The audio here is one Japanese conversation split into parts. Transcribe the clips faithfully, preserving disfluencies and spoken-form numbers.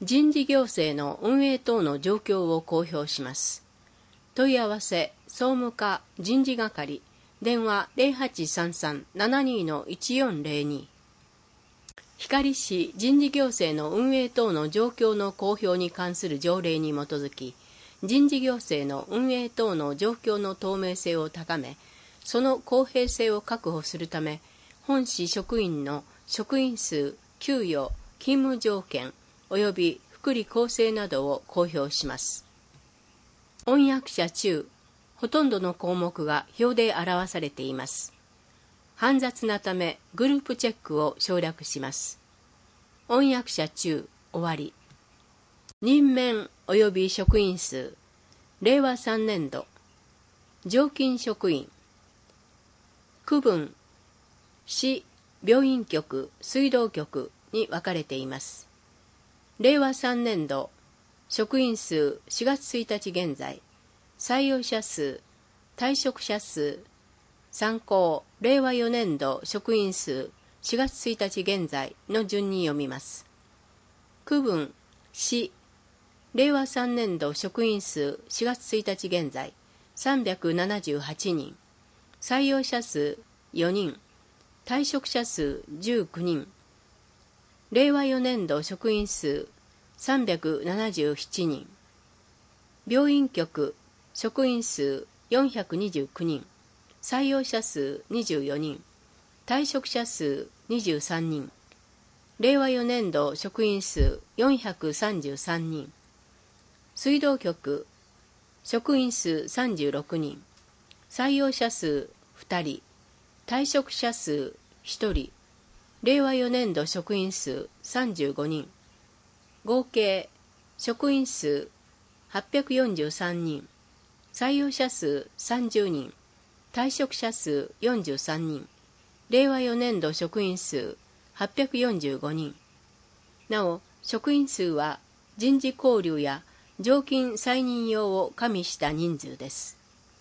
人事行政の運営等の状況を公表します。問い合わせ総務課人事係電話 ゼロはちさんさん ななに いちよんゼロに。光市人事行政の運営等の状況の公表に関する条例に基づき、人事行政の運営等の状況の透明性を高め、その公平性を確保するため、本市職員の職員数、給与、勤務条件及び福利厚生などを公表します。御役者中、ほとんどの項目が表で表されています。煩雑なためグループチェックを省略します。御役者中、終わり。任免及び職員数、れいわさんねんど、常勤職員、区分、市、病院局、水道局に分かれています。れいわさんねんど、職員数しがつついたち現在、採用者数、退職者数、参考、れいわよねんど職員数しがつついたち現在の順に読みます。区分、市、れいわさんねんど職員数しがつついたち現在さんびゃくななじゅうはちにん、採用者数よにん、退職者数じゅうきゅうにん、れいわよねんど職員数さんびゃくななじゅうななにん、病院局職員数よんひゃくにじゅうきゅうにん、採用者数にじゅうよにん、退職者数にじゅうさんにん、れいわよねんど職員数よんひゃくさんじゅうさんにん、水道局職員数さんじゅうろくにん、採用者数ふたり、退職者数ひとり、れいわよねんど職員数さんじゅうごにん、合計職員数はっぴゃくよんじゅうさんにん、採用者数さんじゅうにん、退職者数よんじゅうさんにん、れいわよねんど職員数はっぴゃくよんじゅうごにん。なお、職員数は人事交流や常勤再任用を加味した人数です。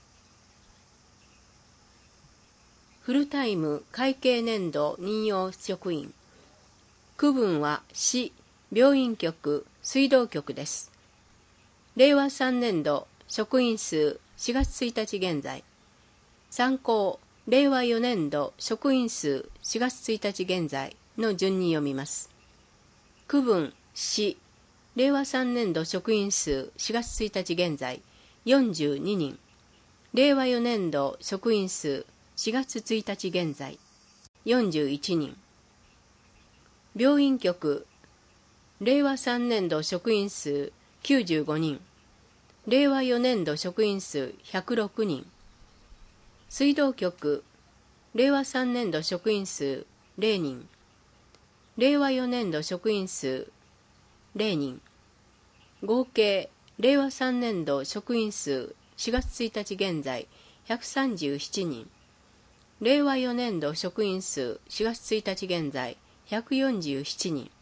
フルタイム会計年度任用職員。区分は市、病院局、水道局です。れいわさんねんど職員数しがつついたち現在。参考、れいわよねんど職員数しがつついたち現在の順に読みます。区分、市、れいわさんねんど職員数しがつついたち現在よんじゅうににん、れいわよねんど職員数しがつついたち現在よんじゅういちにん、病院局、れいわさんねんど職員数きゅうじゅうごにん、れいわよねんど職員数ひゃくろくにん、水道局、れいわさんねんど職員数ゼロにん、れいわよねんど職員数ゼロにん、合計れいわさんねんど職員数しがつついたち現在ひゃくさんじゅうななにん、れいわよねんど職員数しがつついたち現在ひゃくよんじゅうななにん。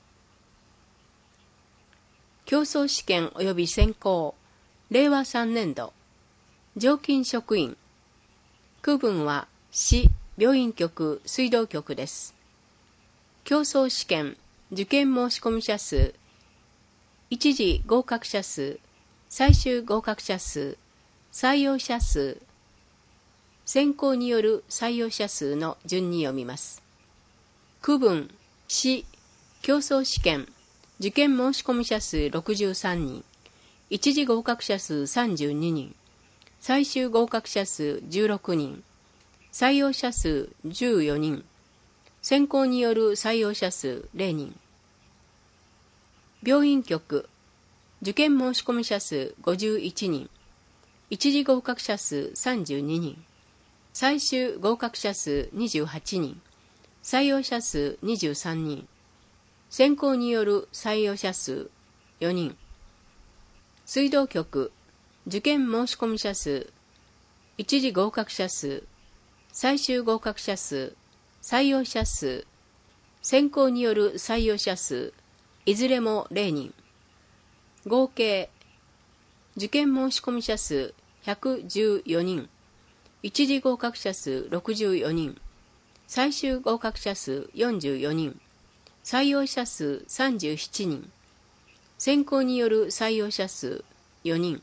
競争試験及び選考、れいわさんねんど、常勤職員。区分は市、病院局、水道局です。競争試験、受験申込者数、一次合格者数、最終合格者数、採用者数、選考による採用者数の順に読みます。区分、市、競争試験、受験申込者数ろくじゅうさんにん、一次合格者数さんじゅうににん、最終合格者数じゅうろくにん、採用者数じゅうよにん、選考による採用者数ゼロにん。病院局、受験申込者数ごじゅういちにん、一次合格者数さんじゅうににん、最終合格者数にじゅうはちにん、採用者数にじゅうさんにん、選考による採用者数よにん。水道局、受験申込者数、一次合格者数、最終合格者数、採用者数、選考による採用者数、いずれもゼロにん。合計、受験申込者数ひゃくじゅうよにん、一次合格者数ろくじゅうよにん、最終合格者数よんじゅうよにん、採用者数さんじゅうななにん、 選考による採用者数よにん。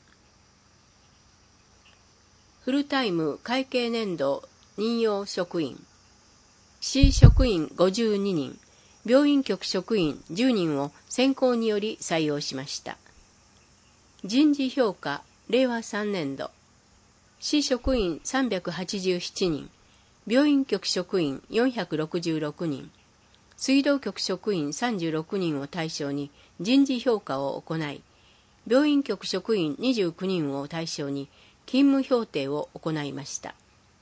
フルタイム会計年度任用職員、市職員ごじゅうににん、病院局職員じゅうにんを選考により採用しました。人事評価れいわさんねんど、市職員さんびゃくはちじゅうななにん、病院局職員よんひゃくろくじゅうろくにん、水道局職員さんじゅうろくにんを対象に人事評価を行い、病院局職員にじゅうきゅうにんを対象に勤務評定を行いました。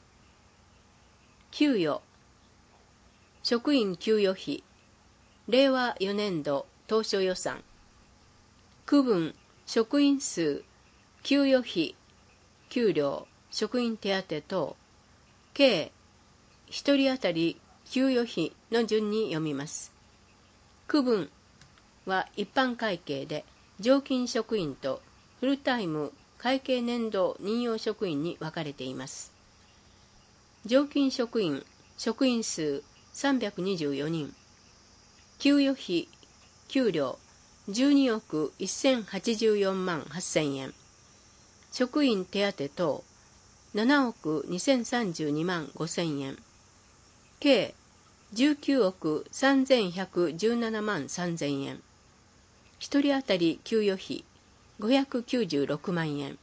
給与、職員給与費、れいわよねんど当初予算、区分、職員数、給与費、給料、職員手当等、計ひとり当たり給与費の順に読みます。区分は一般会計で、常勤職員とフルタイム会計年度任用職員に分かれています。常勤職員、職員数さんびゃくにじゅうよにん、給与費、給料じゅうにおくせんはちじゅうよんまんはっせんえん、職員手当等ななおくにせんさんじゅうにまんごせんえん、計じゅうきゅうおくさんぜんひゃくじゅうななまんさんぜんえん、ひとり当たり給与費ごひゃくきゅうじゅうろくまんえん。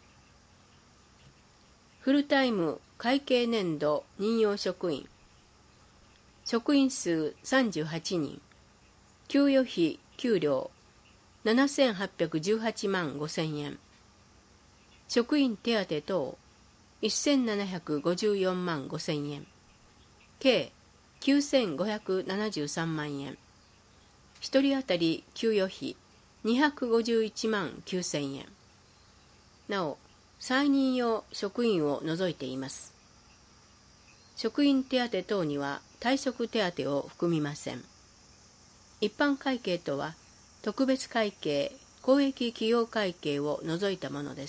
フルタイム会計年度任用職員、職員数さんじゅうはちにん、給与費給料ななせんはっぴゃくじゅうはちまんごせんえん、職員手当等せんななひゃくごじゅうよんまんごせんえん、計きゅうせんごひゃくななじゅうさんまんえん、ひとり当たり給与費にひゃくごじゅういちまんきゅうせんえん。なお、再任用職員を除いています。職員手当等には退職手当を含みません。一般会計とは、特別会計、公益企業会計を除いたものです。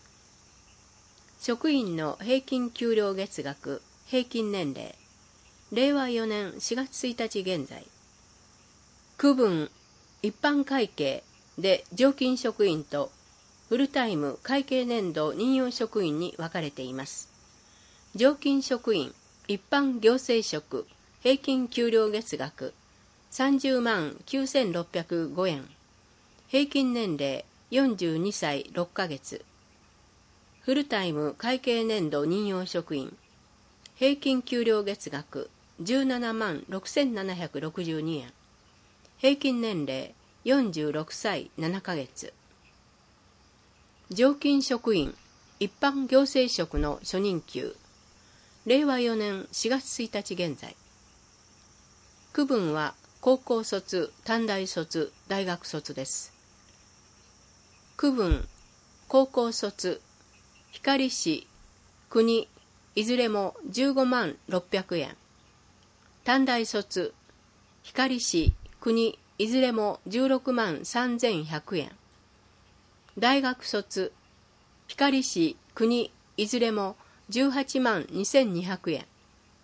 職員の平均給料月額、平均年齢、れいわよねんしがつついたち現在、区分、一般会計で常勤職員とフルタイム会計年度任用職員に分かれています。常勤職員、一般行政職、平均給料月額、さんじゅうまんきゅうせんろっぴゃくごえん、平均年齢よんじゅうにさいろっかげつ、フルタイム会計年度任用職員、平均給料月額じゅうななまんろくせんななひゃくろくじゅうにえん、平均年齢よんじゅうろくさいななかげつ。常勤職員、一般行政職の初任給、れいわよねんしがつついたち現在、区分は高校卒、短大卒、大学卒です。区分、高校卒、光市、国、いずれもじゅうごまんろっぴゃくえん。短大卒、光市、国、いずれもじゅうろくまんさんぜんひゃくえん。大学卒、光市、国、いずれもじゅうはちまんにせんにひゃくえん。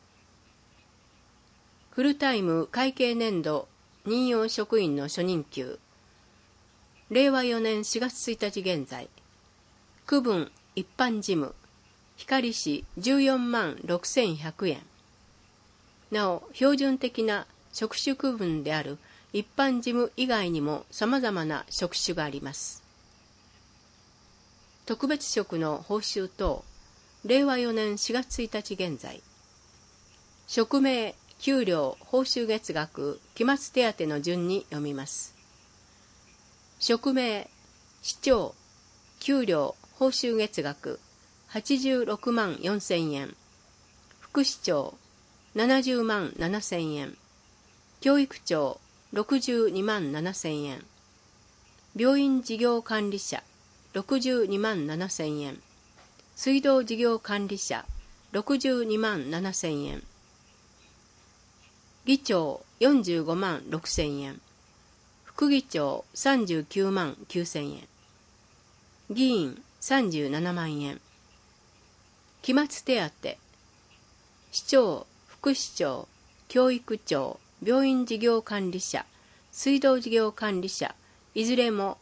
フルタイム会計年度任用職員の初任給、れいわよねんしがつついたち現在、区分一般事務、光市じゅうよんまんろくせんひゃくえん。なお、標準的な職種区分である一般事務以外にも様々な職種があります。特別職の報酬等、れいわよねんしがつついたち現在、職名、給料、報酬月額、期末手当の順に読みます。職名、市長、給料、報酬月額、はちじゅうろくまんよんせんえん。副市長、ななじゅうまんななせんえん。教育長、ろくじゅうにまんななせんえん。病院事業管理者、ろくじゅうにまんななせんえん。水道事業管理者、ろくじゅうにまんななせんえん。議長よんじゅうごまんろくせんえん、副議長さんじゅうきゅうまんきゅうせんえん、議員さんじゅうななまんえん、期末手当、市長、副市長、教育長、病院事業管理者、水道事業管理者、いずれも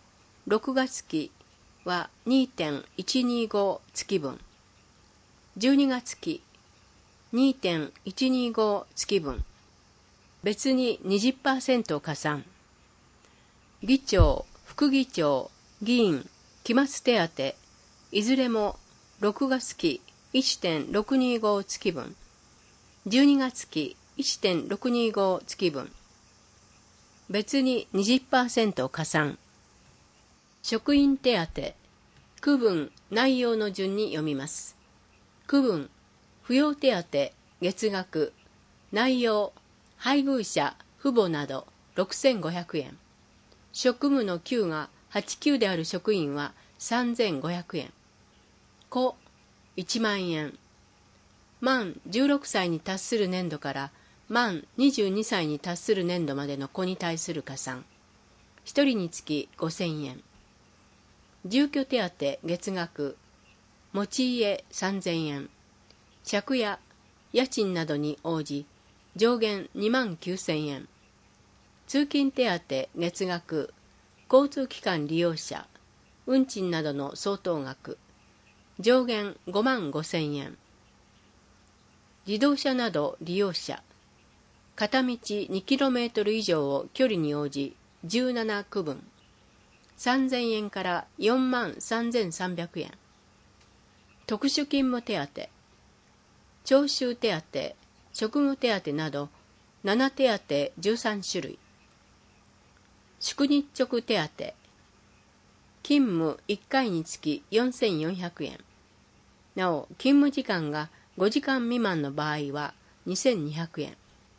ろくがつ期は にてんいちにご 月分、じゅうにがつ期 にてんいちにご 月分、別に にじゅっパーセント 加算。議長、副議長、議員、期末手当、いずれもろくがつ期 いってんろくにご 月分、じゅうにがつ期 いってんろくにご 月分、別に にじゅっパーセント 加算。職員手当、区分、内容の順に読みます。区分、扶養手当、月額、内容、配偶者、父母などろくせんごひゃくえん。職務の級がはち級である職員はさんぜんごひゃくえん。子、いちまんえん。満じゅうろくさいに達する年度から満にじゅうにさいに達する年度までの子に対する加算。ひとりにつきごせんえん。住居手当月額、持ち家さんぜんえん。借家、家賃などに応じ、上限にまんきゅうせんえん。通勤手当月額、交通機関利用者、運賃などの相当額、上限ごまんごせんえん。自動車など利用者、片道 にキロメートル 以上を距離に応じじゅうなな区分、さんぜんえんからよんまんさんぜんさんびゃくえん。特殊勤務手当、徴収手当、職務手当などなな手当じゅうさん種類。宿日直手当、勤務いっかいにつきよんせんよんひゃくえん。なお、勤務時間がごじかん未満の場合はにせんにひゃくえん。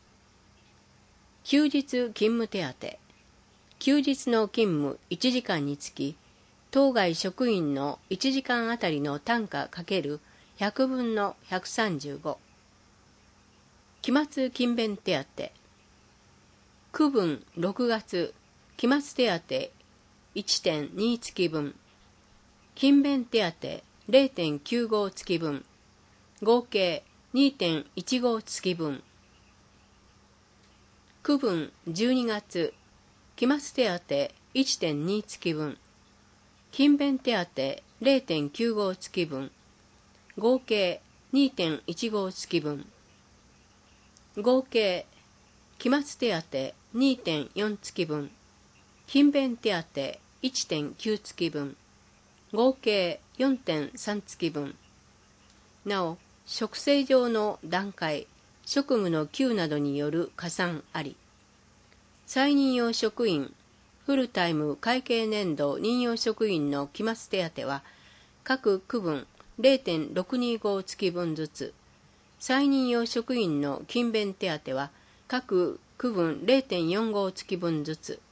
休日勤務手当、休日の勤務いちじかんにつき、当該職員のいちじかんあたりの単価 ×ひゃくぶんのひゃくさんじゅうご。期末勤勉手当、区分ろくがつ、期末手当 いってんに 月分、勤勉手当 れいてんきゅうご 月分、合計 にてんいちご 月分。区分じゅうにがつ、期末手当 いってんに 月分、勤勉手当 れいてんきゅうご 月分、合計 にてんいちご 月分。合計、期末手当 にてんよん 月分、勤勉手当 いってんきゅう 月分、合計 よんてんさん 月分。なお、職制上の段階、職務の級などによる加算あり。再任用職員、フルタイム会計年度任用職員の期末手当は、各区分 れいてんろくにご 月分ずつ、再任用職員の勤勉手当は、各区分 れいてんよんご 月分ずつ。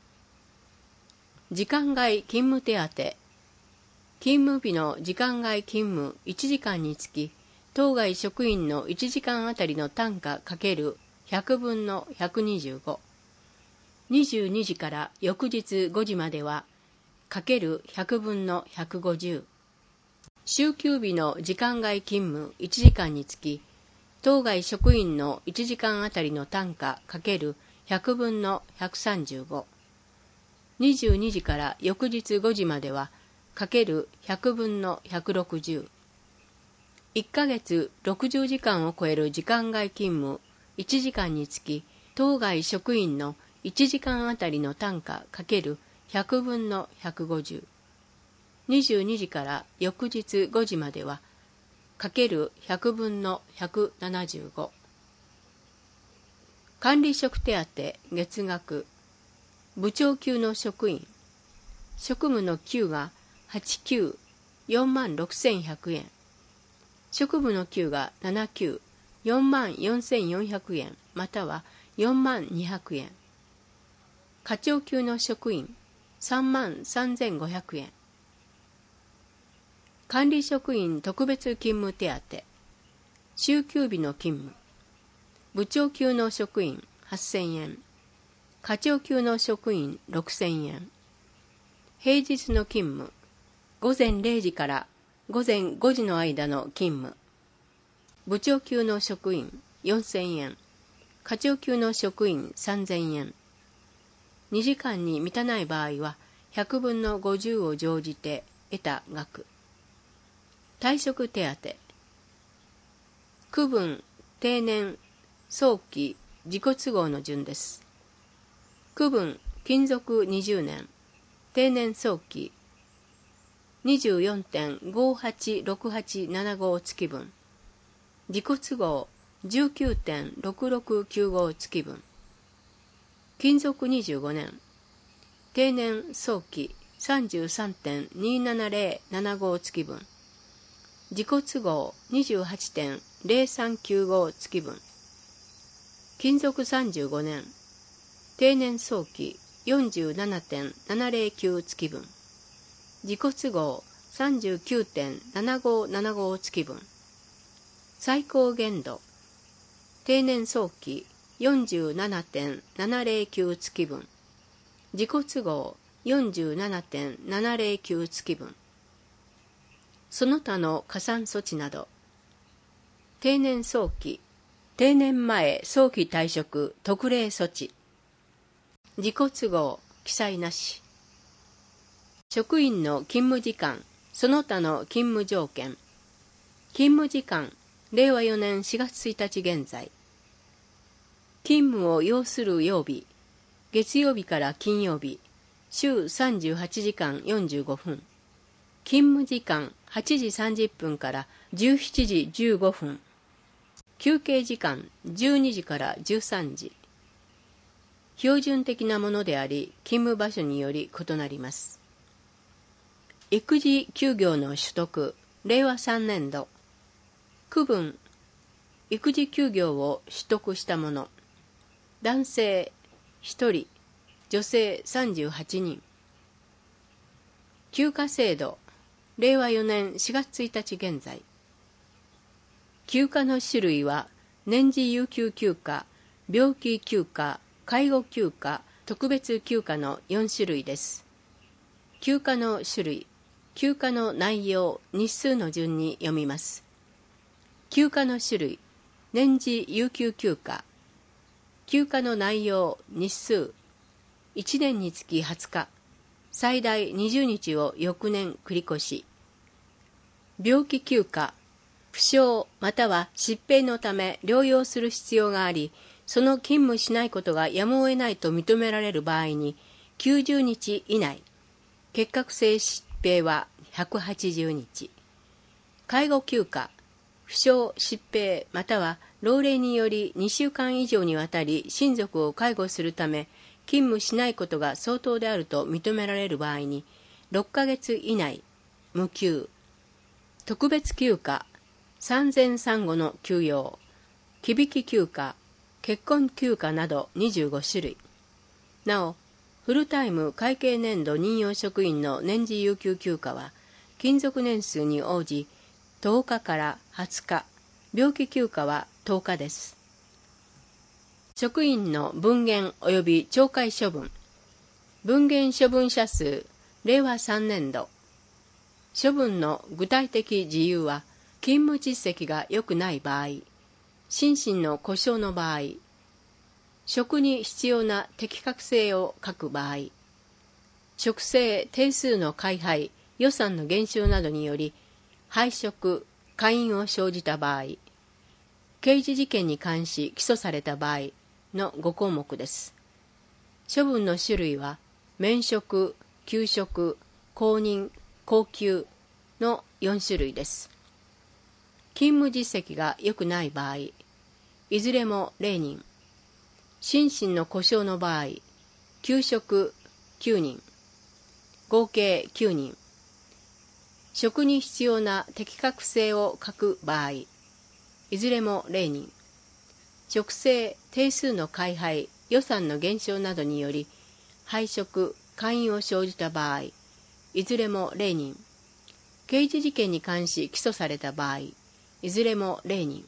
時間外勤務手当、勤務日の時間外勤務いちじかんにつき、当該職員のいちじかんあたりの単価 ×ひゃくぶんのひゃくにじゅうご。にじゅうにじから翌日ごじまでは ×ひゃくぶんのひゃくごじゅう。週休日の時間外勤務いちじかんにつき、当該職員のいちじかんあたりの単価 ×ひゃくぶんのひゃくさんじゅうご。にじゅうにじから翌日ごじまでは ×ひゃくぶんのひゃくろくじゅう。いっかげつろくじゅうじかんを超える時間外勤務いちじかんにつき、当該職員のいちじかんあたりの単価 ×ひゃくぶんのひゃくごじゅう。にじゅうにじから翌日ごじまでは ×ひゃくぶんのひゃくななじゅうご。管理職手当月額、部長級の職員、職務の級がはち級よんまんろくせんひゃくえん、職務の級がなな級よんまんよんせんよんひゃくえんまたはよんまんにひゃくえん、課長級の職員さんまんさんぜんごひゃくえん、管理職員特別勤務手当、週休日の勤務、部長級の職員はっせんえん、課長級の職員ろくせんえん、平日の勤務、ごぜんれいじからごぜんごじの間の勤務、部長級の職員よんせんえん、課長級の職員さんぜんえん、にじかんに満たない場合は百分の五十を乗じて得た額。退職手当。区分、定年、早期、自己都合の順です。区分、勤続にじゅうねん、定年早期、にじゅうよんてんごはちろくはちななご 月分。自己都合 じゅうきゅうてんろくろくきゅうご 月分。勤続にじゅうごねん、定年早期 さんじゅうさんてんにななぜろななご 月分。自己都合 にじゅうはちてんぜろさんきゅうご 月分。勤続さんじゅうごねん、定年早期 よんじゅうななてんななぜろきゅう 月分。自己都合 さんじゅうきゅうてんななごななご 月分。最高限度、定年早期 よんじゅうななてんななぜろきゅう 月分。自己都合 よんじゅうななてんななぜろきゅう 月分。その他の加算措置など。定年早期、定年前早期退職特例措置。自己都合、記載なし。職員の勤務時間、その他の勤務条件。勤務時間、れいわよねんしがつついたち現在。勤務を要する曜日、月曜日から金曜日、週さんじゅうはちじかんよんじゅうごふん。勤務時間はちじさんじゅっぷんからじゅうしちじじゅうごふん。休憩時間じゅうにじからじゅうさんじ。標準的なものであり、勤務場所により異なります。育児休業の取得、れいわさんねんど。区分、育児休業を取得した者。男性ひとり、女性さんじゅうはちにん。休暇制度、れいわよねんしがつついたち現在。休暇の種類は、年次有給休暇、病気休暇、介護休暇、特別休暇のよんしゅるいです。休暇の種類、休暇の内容、日数の順に読みます。休暇の種類、年次有給休暇。休暇の内容、日数、いちねんにつきはつか、最大にじゅうにちを翌年繰り越し。病気休暇、負傷または疾病のため療養する必要があり、その勤務しないことがやむを得ないと認められる場合に、きゅうじゅうにち以内、結核性疾病はひゃくはちじゅうにち。介護休暇、負傷疾病または老齢によりにしゅうかん以上にわたり親族を介護するため、勤務しないことが相当であると認められる場合に、ろっかげつ以内、無給。特別休暇、産前産後の休養、忌引休暇、結婚休暇などにじゅうごしゅるい。なお、フルタイム会計年度任用職員の年次有給休暇は、勤続年数に応じ、とおかからはつか、病気休暇はとおかです。職員の分限及び懲戒処分。分限処分者数、れいわさんねんど。処分の具体的事由は、勤務実績が良くない場合、心身の故障の場合、職に必要な適格性を欠く場合、職制定数の改廃、予算の減少などにより、廃職、解任を生じた場合、刑事事件に関し起訴された場合のごこうもくです。処分の種類は、免職、休職、公認、降給のよんしゅるいです。勤務実績が良くない場合、いずれもれいにん。心身の故障の場合、休職きゅうにん、合計きゅうにん。職に必要な適格性を欠く場合、いずれもれいにん。職制定数の改廃、予算の減少などにより、廃職、解任を生じた場合、いずれもれいにん。刑事事件に関し起訴された場合、いずれもれいにん。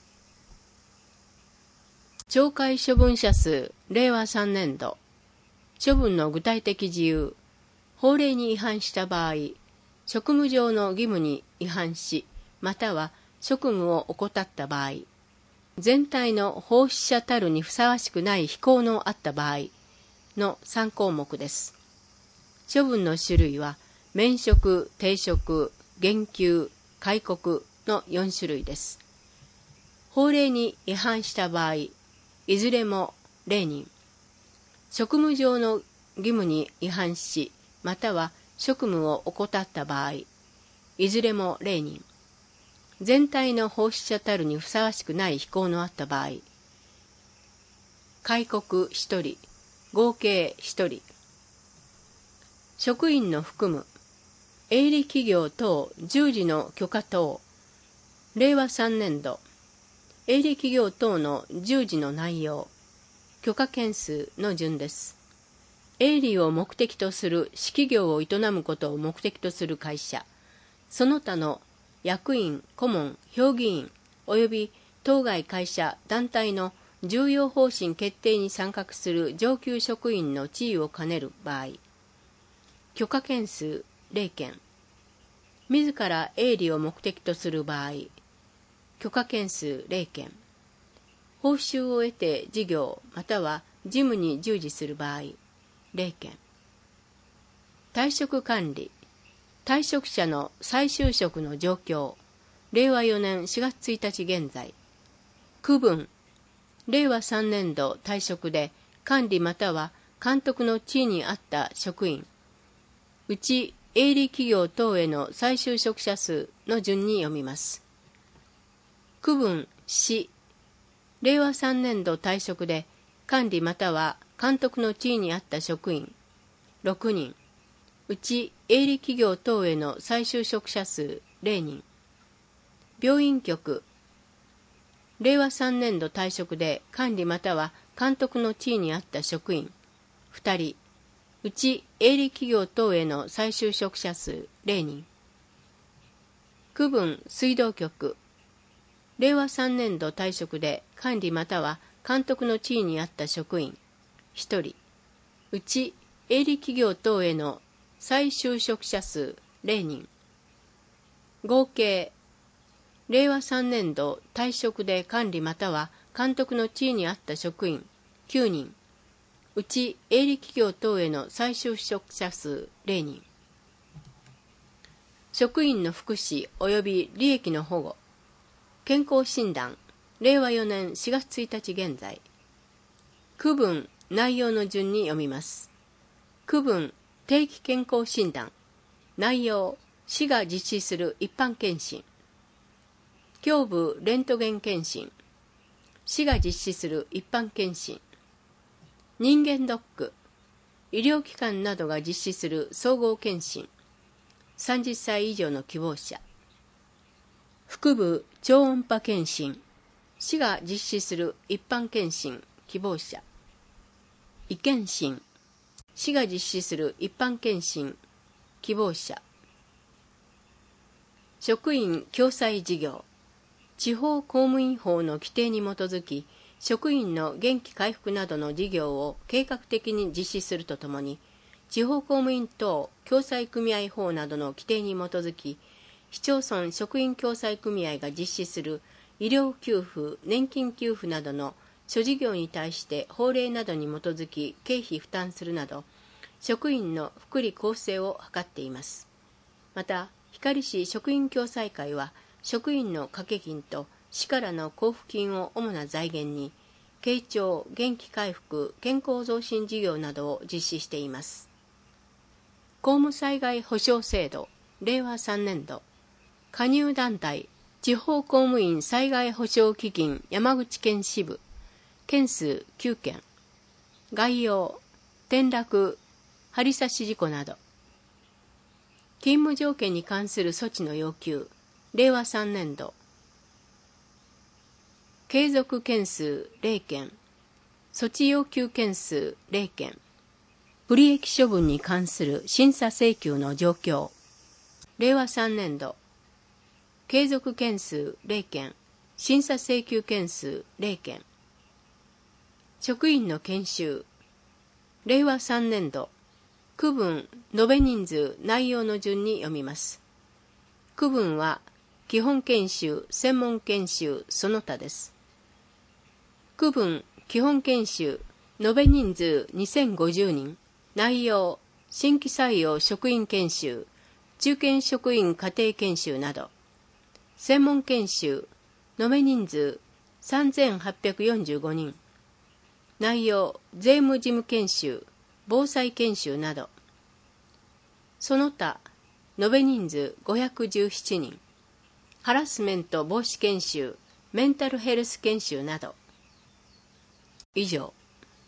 懲戒処分者数、れいわさんねんど。処分の具体的事由。法令に違反した場合、職務上の義務に違反し、または職務を怠った場合、全体の奉仕者たるにふさわしくない非行のあった場合のさんこうもくです。 処分の種類は免職、停職、減給、戒告のよん種類です。法令に違反した場合、いずれもれいにん。職務上の義務に違反し、または職務を怠った場合、いずれもれいにん。全体の奉仕者たるにふさわしくない非行のあった場合、戒告ひとり、合計ひとり。職員の含む営利企業等従事の許可等、れいわさんねん度、営利企業等の従事の内容、許可件数の順です。営利を目的とする私企業を営むことを目的とする会社、その他の役員、顧問、評議員及び当該会社、団体の重要方針決定に参画する上級職員の地位を兼ねる場合、許可件数れいけん、自ら営利を目的とする場合、許可件数れいけん、報酬を得て事業または事務に従事する場合、れいけん。退職管理、退職者の再就職の状況、れいわよねんしがつついたち現在、区分、れいわさんねん度退職で管理または監督の地位にあった職員、うち営利企業等への再就職者数の順に読みます。区分し、れいわさんねん度退職で管理または監督の地位にあった職員ろくにん、うち営利企業等への再就職者数れいにん。病院局、れいわさんねん度退職で管理または監督の地位にあった職員ふたり、うち営利企業等への再就職者数れいにん。区分水道局、れいわさんねん度退職で管理または監督の地位にあった職員ひとり、うち営利企業等への再就職者数れいにん。合計、れいわさんねん度退職で管理または監督の地位にあった職員きゅうにん、うち営利企業等への再就職者数れいにん。職員の福祉及び利益の保護、健康診断、れいわよねんしがつついたち現在、区分内容の順に読みます。区分定期健康診断、内容市が実施する一般検診、胸部レントゲン検診、市が実施する一般検診、人間ドック、医療機関などが実施する総合検診、さんじゅっさい以上の希望者、腹部超音波検診、市が実施する一般検診希望者、胃検診、市が実施する一般検診希望者、職員共済事業、地方公務員法の規定に基づき、職員の元気回復などの事業を計画的に実施するとともに、地方公務員等共済組合法などの規定に基づき、市町村職員共済組合が実施する医療給付、年金給付などの諸事業に対して法令などに基づき経費負担するなど、職員の福利厚生を図っています。また、光市職員共済会は、職員の掛け金と市からの交付金を主な財源に、傾聴、元気回復、健康増進事業などを実施しています。公務災害保障制度、れいわさんねん度、加入団体、地方公務員災害保障基金山口県支部、件数きゅうけん、概要、転落、張り差し事故など、勤務条件に関する措置の要求、れいわさんねん度、継続件数れいけん、措置要求件数れいけん、不利益処分に関する審査請求の状況、れいわさんねん度、継続件数れいけん、審査請求件数れいけん、職員の研修、れいわさんねん度、区分延べ人数内容の順に読みます。区分は基本研修、専門研修、その他です。区分基本研修延べ人数にせんごじゅうにん、内容新規採用職員研修、中堅職員家庭研修など、専門研修、延べ人数さんぜんはっぴゃくよんじゅうごにん、内容、税務事務研修、防災研修など、その他、延べ人数ごひゃくじゅうななにん、ハラスメント防止研修、メンタルヘルス研修など、以上。